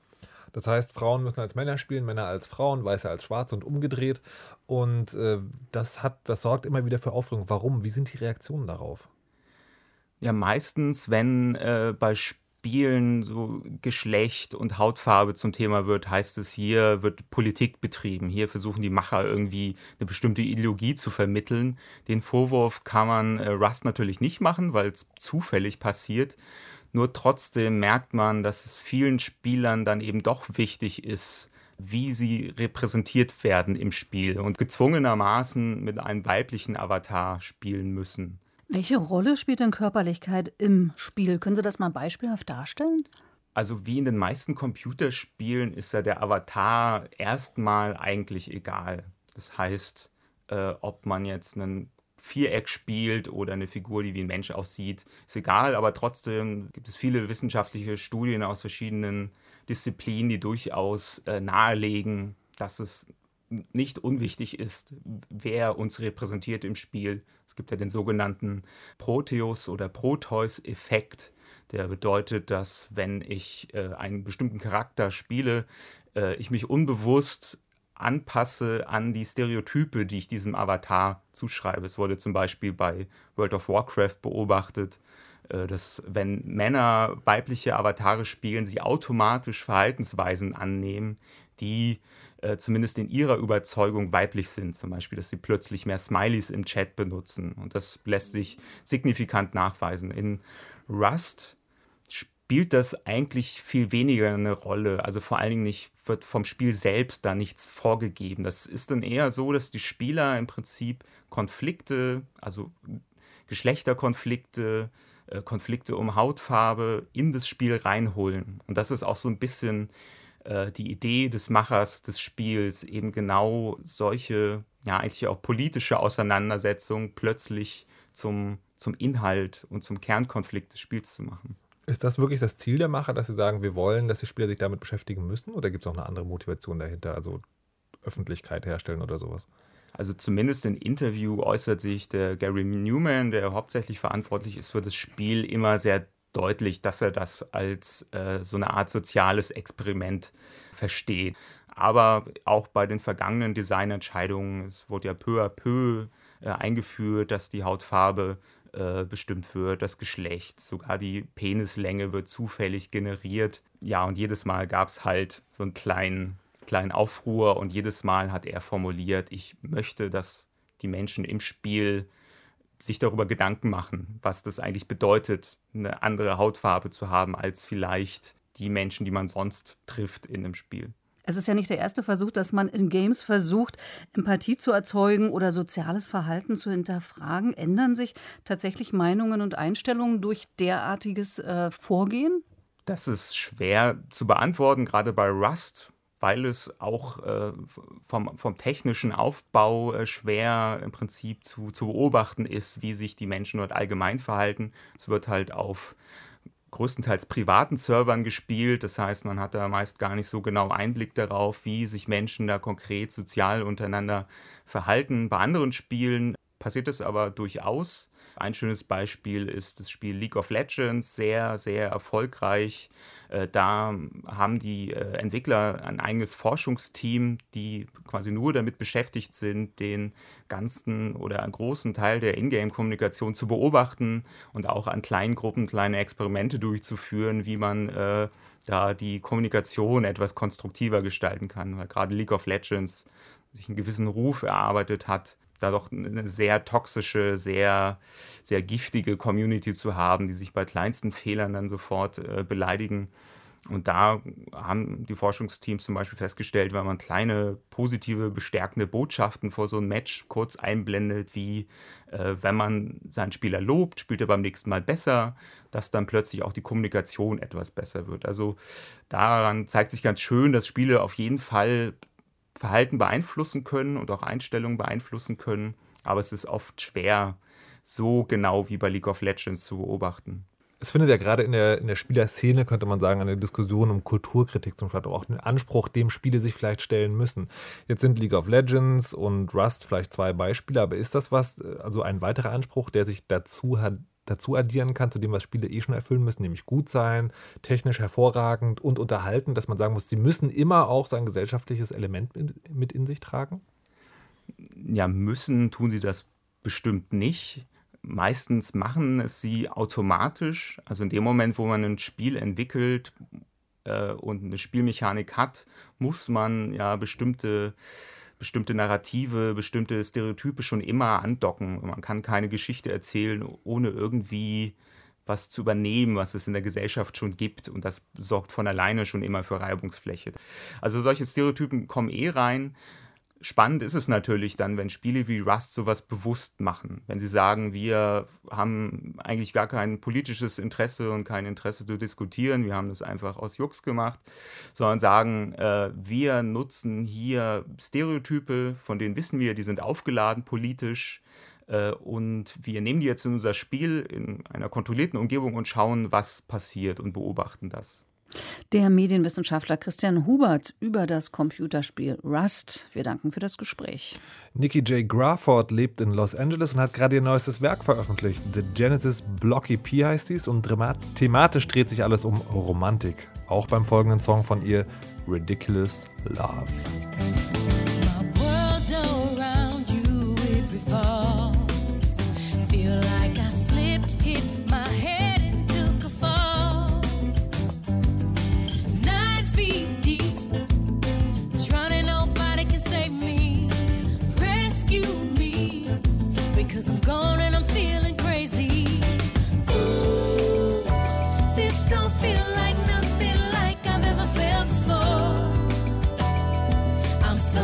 Das heißt, Frauen müssen als Männer spielen, Männer als Frauen, Weiße als Schwarze und umgedreht. Und äh, das, hat, das sorgt immer wieder für Aufregung. Warum? Wie sind die Reaktionen darauf? Ja, meistens, wenn äh, bei Spielen Spielen so Geschlecht und Hautfarbe zum Thema wird, heißt es, hier wird Politik betrieben. Hier versuchen die Macher irgendwie eine bestimmte Ideologie zu vermitteln. Den Vorwurf kann man äh, Rust natürlich nicht machen, weil es zufällig passiert. Nur trotzdem merkt man, dass es vielen Spielern dann eben doch wichtig ist, wie sie repräsentiert werden im Spiel und gezwungenermaßen mit einem weiblichen Avatar spielen müssen. Welche Rolle spielt denn Körperlichkeit im Spiel? Können Sie das mal beispielhaft darstellen? Also wie in den meisten Computerspielen ist ja der Avatar erstmal eigentlich egal. Das heißt, äh, ob man jetzt ein Viereck spielt oder eine Figur, die wie ein Mensch aussieht, ist egal. Aber trotzdem gibt es viele wissenschaftliche Studien aus verschiedenen Disziplinen, die durchaus äh, nahelegen, dass es nicht unwichtig ist, wer uns repräsentiert im Spiel. Es gibt ja den sogenannten Proteus- oder Proteus-Effekt. Der bedeutet, dass wenn ich äh, einen bestimmten Charakter spiele, äh, ich mich unbewusst anpasse an die Stereotype, die ich diesem Avatar zuschreibe. Es wurde zum Beispiel bei World of Warcraft beobachtet, äh, dass wenn Männer weibliche Avatare spielen, sie automatisch Verhaltensweisen annehmen, die äh, zumindest in ihrer Überzeugung weiblich sind. Zum Beispiel, dass sie plötzlich mehr Smileys im Chat benutzen. Und das lässt sich signifikant nachweisen. In Rust spielt das eigentlich viel weniger eine Rolle. Also vor allen Dingen nicht, wird vom Spiel selbst da nichts vorgegeben. Das ist dann eher so, dass die Spieler im Prinzip Konflikte, also Geschlechterkonflikte, äh, Konflikte um Hautfarbe in das Spiel reinholen. Und das ist auch so ein bisschen die Idee des Machers des Spiels, eben genau solche, ja eigentlich auch politische Auseinandersetzungen plötzlich zum, zum Inhalt und zum Kernkonflikt des Spiels zu machen. Ist das wirklich das Ziel der Macher, dass sie sagen, wir wollen, dass die Spieler sich damit beschäftigen müssen? Oder gibt es auch eine andere Motivation dahinter, also Öffentlichkeit herstellen oder sowas? Also zumindest in Interview äußert sich der Gary Newman, der hauptsächlich verantwortlich ist für das Spiel, immer sehr deutlich, dass er das als äh, so eine Art soziales Experiment versteht. Aber auch bei den vergangenen Designentscheidungen, es wurde ja peu à peu äh, eingeführt, dass die Hautfarbe äh, bestimmt wird, das Geschlecht, sogar die Penislänge wird zufällig generiert. Ja, und jedes Mal gab es halt so einen kleinen, kleinen Aufruhr und jedes Mal hat er formuliert, ich möchte, dass die Menschen im Spiel sich darüber Gedanken machen, was das eigentlich bedeutet, eine andere Hautfarbe zu haben als vielleicht die Menschen, die man sonst trifft in einem Spiel. Es ist ja nicht der erste Versuch, dass man in Games versucht, Empathie zu erzeugen oder soziales Verhalten zu hinterfragen. Ändern sich tatsächlich Meinungen und Einstellungen durch derartiges äh, Vorgehen? Das ist schwer zu beantworten, gerade bei Rust, weil es auch äh, vom, vom technischen Aufbau äh, schwer im Prinzip zu, zu beobachten ist, wie sich die Menschen dort allgemein verhalten. Es wird halt auf größtenteils privaten Servern gespielt, das heißt, man hat da meist gar nicht so genau Einblick darauf, wie sich Menschen da konkret sozial untereinander verhalten. Bei anderen Spielen passiert es aber durchaus. Ein schönes Beispiel ist das Spiel League of Legends, sehr, sehr erfolgreich. Äh, da haben die äh, Entwickler ein eigenes Forschungsteam, die quasi nur damit beschäftigt sind, den ganzen oder einen großen Teil der Ingame-Kommunikation zu beobachten und auch an kleinen Gruppen kleine Experimente durchzuführen, wie man äh, da die Kommunikation etwas konstruktiver gestalten kann. Weil gerade League of Legends sich einen gewissen Ruf erarbeitet hat, da doch eine sehr toxische, sehr, sehr giftige Community zu haben, die sich bei kleinsten Fehlern dann sofort äh, beleidigen. Und da haben die Forschungsteams zum Beispiel festgestellt, wenn man kleine, positive, bestärkende Botschaften vor so einem Match kurz einblendet, wie äh, wenn man seinen Spieler lobt, spielt er beim nächsten Mal besser, dass dann plötzlich auch die Kommunikation etwas besser wird. Also daran zeigt sich ganz schön, dass Spiele auf jeden Fall Verhalten beeinflussen können und auch Einstellungen beeinflussen können, aber es ist oft schwer, so genau wie bei League of Legends zu beobachten. Es findet ja gerade in der, in der Spielerszene, könnte man sagen, eine Diskussion um Kulturkritik zum Beispiel, auch einen Anspruch, dem Spiele sich vielleicht stellen müssen. Jetzt sind League of Legends und Rust vielleicht zwei Beispiele, aber ist das was, also ein weiterer Anspruch, der sich dazu hat, dazu addieren kann, zu dem, was Spiele eh schon erfüllen müssen, nämlich gut sein, technisch hervorragend und unterhalten, dass man sagen muss, sie müssen immer auch so ein gesellschaftliches Element mit in sich tragen? Ja, müssen tun sie das bestimmt nicht. Meistens machen es sie automatisch. Also in dem Moment, wo man ein Spiel entwickelt äh, und eine Spielmechanik hat, muss man ja bestimmte bestimmte Narrative, bestimmte Stereotype schon immer andocken. Man kann keine Geschichte erzählen, ohne irgendwie was zu übernehmen, was es in der Gesellschaft schon gibt. Und das sorgt von alleine schon immer für Reibungsfläche. Also solche Stereotypen kommen eh rein. Spannend ist es natürlich dann, wenn Spiele wie Rust sowas bewusst machen. Wenn sie sagen, wir haben eigentlich gar kein politisches Interesse und kein Interesse zu diskutieren, wir haben das einfach aus Jux gemacht, sondern sagen, äh, wir nutzen hier Stereotype, von denen wissen wir, die sind aufgeladen politisch, äh, und wir nehmen die jetzt in unser Spiel in einer kontrollierten Umgebung und schauen, was passiert und beobachten das. Der Medienwissenschaftler Christian Hubert über das Computerspiel Rust. Wir danken für das Gespräch. Nikki J. Grafford lebt in Los Angeles und hat gerade ihr neuestes Werk veröffentlicht. The Genesis Blocky P heißt dies und thematisch dreht sich alles um Romantik. Auch beim folgenden Song von ihr, Ridiculous Love. I'm so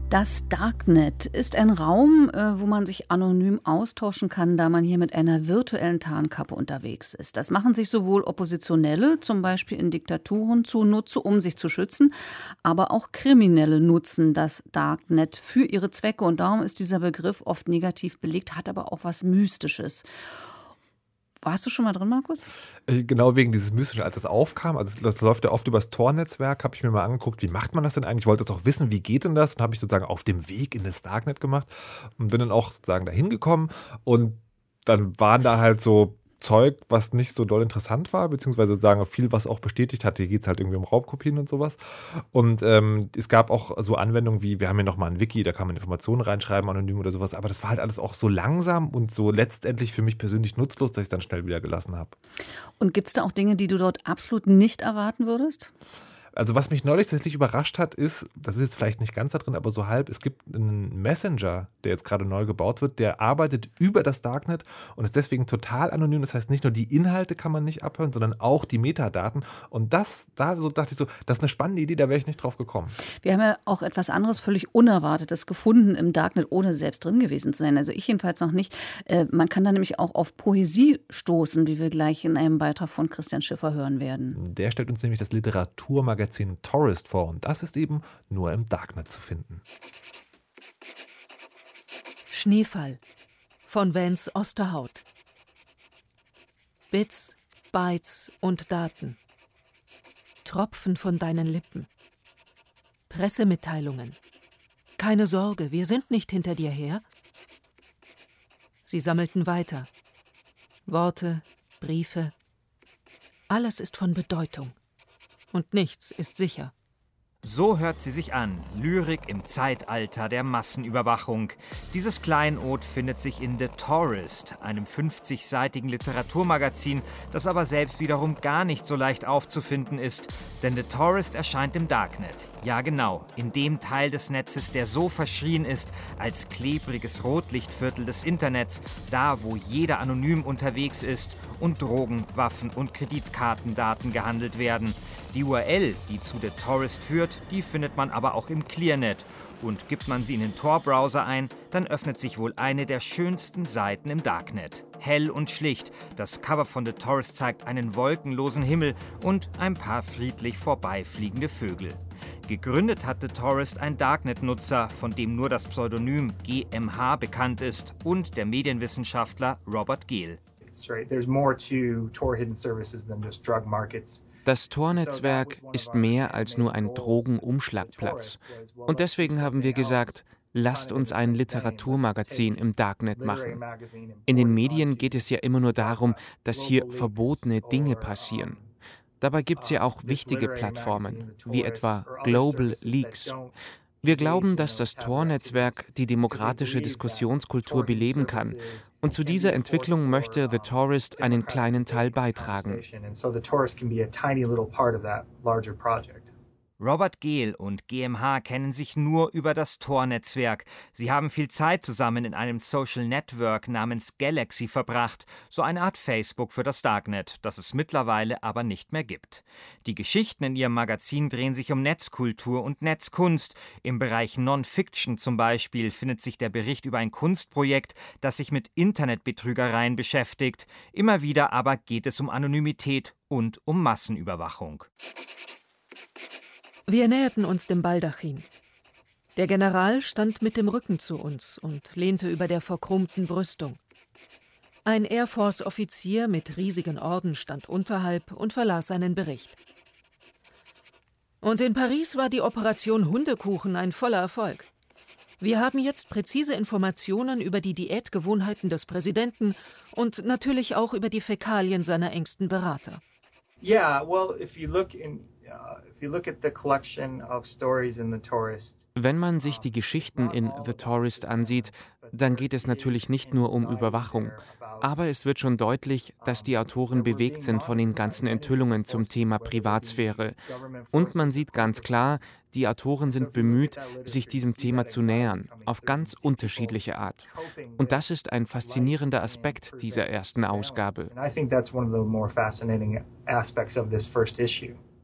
Das Darknet ist ein Raum, äh, wo man sich anonym austauschen kann, da man hier mit einer virtuellen Tarnkappe unterwegs ist. Das machen sich sowohl Oppositionelle, zum Beispiel in Diktaturen, zunutze, um sich zu schützen, aber auch Kriminelle nutzen das Darknet für ihre Zwecke. Und darum ist dieser Begriff oft negativ belegt, hat aber auch was Mystisches. Warst du schon mal drin, Markus? Genau wegen dieses Mystischen, als das aufkam, also das läuft ja oft über das Tor-Netzwerk, habe ich mir mal angeguckt, wie macht man das denn eigentlich? Ich wollte jetzt auch wissen, wie geht denn das? Und habe ich sozusagen auf dem Weg in das Darknet gemacht und bin dann auch sozusagen dahin gekommen und dann waren da halt so Zeug, was nicht so doll interessant war, beziehungsweise sozusagen viel, was auch bestätigt hat. Hier geht es halt irgendwie um Raubkopien und sowas. Und ähm, es gab auch so Anwendungen wie, wir haben hier nochmal ein Wiki, da kann man Informationen reinschreiben, anonym oder sowas, aber das war halt alles auch so langsam und so letztendlich für mich persönlich nutzlos, dass ich es dann schnell wieder gelassen habe. Und gibt es da auch Dinge, die du dort absolut nicht erwarten würdest? Also was mich neulich tatsächlich überrascht hat, ist, das ist jetzt vielleicht nicht ganz da drin, aber so halb, es gibt einen Messenger, der jetzt gerade neu gebaut wird, der arbeitet über das Darknet und ist deswegen total anonym. Das heißt, nicht nur die Inhalte kann man nicht abhören, sondern auch die Metadaten. Und das, da so dachte ich so, das ist eine spannende Idee, da wäre ich nicht drauf gekommen. Wir haben ja auch etwas anderes, völlig Unerwartetes gefunden im Darknet, ohne selbst drin gewesen zu sein. Also ich jedenfalls noch nicht. Äh, man kann da nämlich auch auf Poesie stoßen, wie wir gleich in einem Beitrag von Christian Schiffer hören werden. Der stellt uns nämlich das Literaturmagazin Tourist vor und das ist eben nur im Darknet zu finden. Schneefall von Vance Osterhaut. Bits, Bytes und Daten. Tropfen von deinen Lippen. Pressemitteilungen. Keine Sorge, wir sind nicht hinter dir her. Sie sammelten weiter. Worte, Briefe. Alles ist von Bedeutung. Und nichts ist sicher. So hört sie sich an, Lyrik im Zeitalter der Massenüberwachung. Dieses Kleinod findet sich in The Tourist, einem fünfzigseitigen Literaturmagazin, das aber selbst wiederum gar nicht so leicht aufzufinden ist. Denn The Tourist erscheint im Darknet. Ja genau, in dem Teil des Netzes, der so verschrien ist als klebriges Rotlichtviertel des Internets, da wo jeder anonym unterwegs ist und Drogen, Waffen und Kreditkartendaten gehandelt werden. Die U R L, die zu The Tourist führt, die findet man aber auch im Clearnet. Und gibt man sie in den Tor-Browser ein, dann öffnet sich wohl eine der schönsten Seiten im Darknet. Hell und schlicht, das Cover von The Tourist zeigt einen wolkenlosen Himmel und ein paar friedlich vorbeifliegende Vögel. Gegründet hat The Tourist ein Darknet-Nutzer, von dem nur das Pseudonym G M H bekannt ist, und der Medienwissenschaftler Robert Gehl. Das Tor-Netzwerk ist mehr als nur ein Drogenumschlagplatz. Und deswegen haben wir gesagt, lasst uns ein Literaturmagazin im Darknet machen. In den Medien geht es ja immer nur darum, dass hier verbotene Dinge passieren. Dabei gibt es ja auch wichtige Plattformen, wie etwa Global Leaks. Wir glauben, dass das Tor-Netzwerk die demokratische Diskussionskultur beleben kann. Und zu dieser Entwicklung möchte The Tourist einen kleinen Teil beitragen. Robert Gehl und G M H kennen sich nur über das Tor-Netzwerk. Sie haben viel Zeit zusammen in einem Social Network namens Galaxy verbracht, so eine Art Facebook für das Darknet, das es mittlerweile aber nicht mehr gibt. Die Geschichten in ihrem Magazin drehen sich um Netzkultur und Netzkunst. Im Bereich Non-Fiction zum Beispiel findet sich der Bericht über ein Kunstprojekt, das sich mit Internetbetrügereien beschäftigt. Immer wieder aber geht es um Anonymität und um Massenüberwachung. Wir näherten uns dem Baldachin. Der General stand mit dem Rücken zu uns und lehnte über der verchromten Brüstung. Ein Air Force-Offizier mit riesigen Orden stand unterhalb und verlas seinen Bericht. Und in Paris war die Operation Hundekuchen ein voller Erfolg. Wir haben jetzt präzise Informationen über die Diätgewohnheiten des Präsidenten und natürlich auch über die Fäkalien seiner engsten Berater. Yeah, well, if you look in uh, if you look at the collection of stories in The Tourist. Wenn man sich die Geschichten in The Tourist ansieht, dann geht es natürlich nicht nur um Überwachung. Aber es wird schon deutlich, dass die Autoren bewegt sind von den ganzen Enthüllungen zum Thema Privatsphäre. Und man sieht ganz klar, die Autoren sind bemüht, sich diesem Thema zu nähern, auf ganz unterschiedliche Art. Und das ist ein faszinierender Aspekt dieser ersten Ausgabe.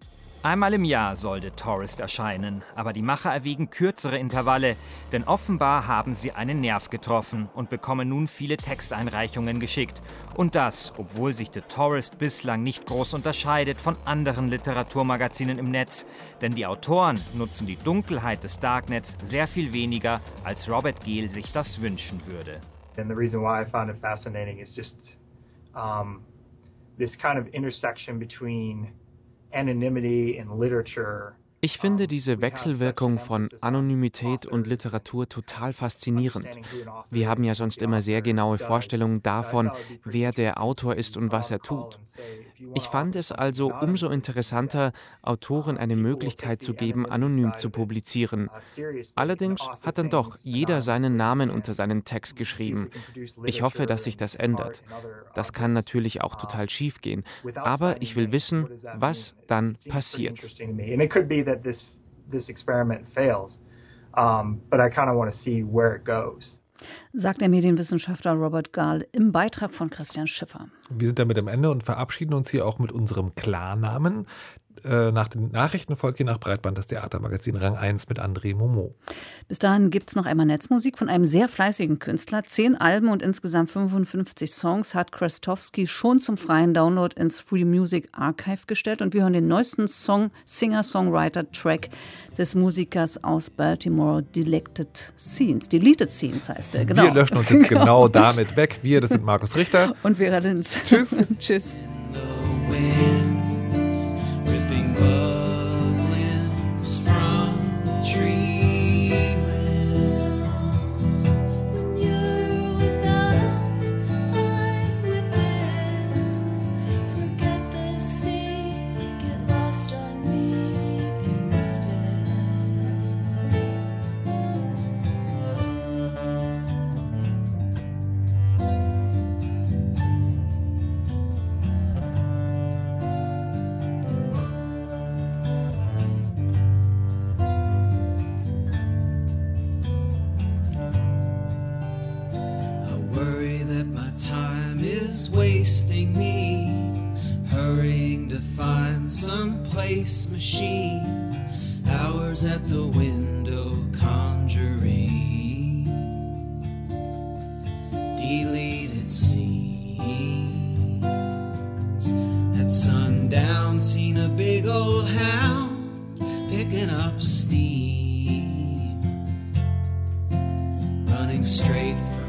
Einmal im Jahr soll The Tourist erscheinen, aber die Macher erwägen kürzere Intervalle, denn offenbar haben sie einen Nerv getroffen und bekommen nun viele Texteinreichungen geschickt. Und das, obwohl sich The Tourist bislang nicht groß unterscheidet von anderen Literaturmagazinen im Netz, denn die Autoren nutzen die Dunkelheit des Darknets sehr viel weniger, als Robert Gehl sich das wünschen würde. And the reason why I found it fascinating is just um, this kind of intersection between anonymity and literature. Ich finde diese Wechselwirkung von Anonymität und Literatur total faszinierend. Wir haben ja sonst immer sehr genaue Vorstellungen davon, wer der Autor ist und was er tut. Ich fand es also umso interessanter, Autoren eine Möglichkeit zu geben, anonym zu publizieren. Allerdings hat dann doch jeder seinen Namen unter seinen Text geschrieben. Ich hoffe, dass sich das ändert. Das kann natürlich auch total schief gehen, aber ich will wissen, was dann passiert. That this this experiment fails, um, but I kind of want to see where it goes. Sagt der Medienwissenschaftler Robert Gahl im Beitrag von Christian Schiffer. Wir sind damit am Ende und verabschieden uns hier auch mit unserem Klarnamen. Äh, nach den Nachrichten folgt hier nach Breitband das Theatermagazin Rang eins mit André Momo. Bis dahin gibt es noch einmal Netzmusik von einem sehr fleißigen Künstler. Zehn Alben und insgesamt fünfundfünfzig Songs hat Krestowski schon zum freien Download ins Free Music Archive gestellt. Und wir hören den neuesten Song, Singer-Songwriter-Track des Musikers aus Baltimore, Deleted Scenes. Deleted Scenes heißt der, genau. Wir löschen uns jetzt genau damit weg. Wir, das sind Markus Richter. Und Vera Linz. Tschüss. Tschüss. Ripping bug limbs from tree limbs. You're without, I'm within. Forget the sea, get lost on me instead. Time is wasting me, hurrying to find some place machine, hours at the window conjuring deleted scenes. At sundown, seen a big old hound picking up steam, running straight from